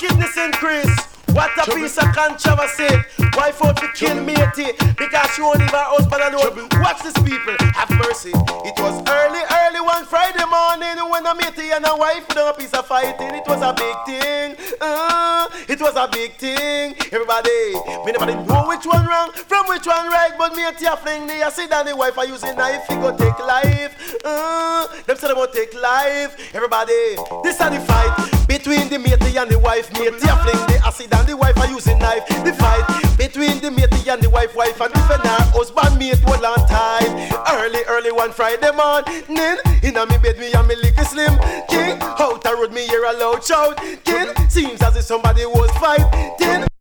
wickedness increase. What a piece of controversy. Wife out to kill matey because she won't leave her husband alone. Watch this, people, have mercy. It was early one Friday morning when a matey and a wife with a piece of fighting. It was a big thing. It was a big thing. Everybody, me nobody know which one wrong from which one right, but matey a fling the acid and the wife are using knife. He go take life. Them say they won't take life. Everybody, this is the fight between the matey and the wife. Matey a fling the acid and the wife are using knife. The fight between the matey and the wife and defend her husband mate hold on tight. Early one Friday morning, in a me bed me and me licky slim king. Out a road me hear a loud shout. King seems as if somebody was fighting.